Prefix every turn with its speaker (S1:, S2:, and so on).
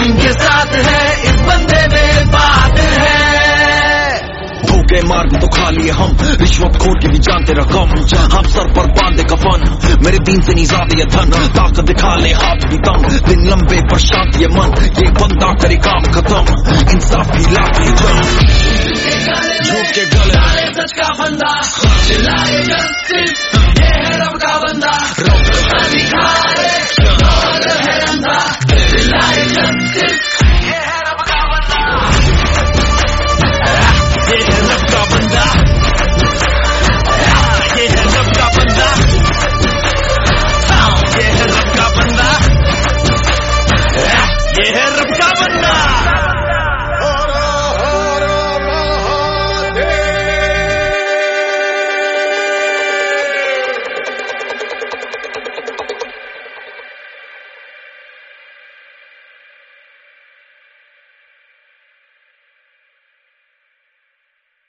S1: यकीन के साथ है इस बंदे में बात है।
S2: भूखे मार्ग तो खा लिए हम, रिश्वत खोर के भी जानते रकम, हम सर पर बांधे कफन, मेरे दीन से नहीं ज्यादा ये धन, ताकत दिखा ले हाथ भी दम, दिन लंबे पर शांति मन, ये बंदा करे काम खत्म, इंसाफ की लाठी जंग, झूठ के गले
S1: सच का बंदा चिल्लाए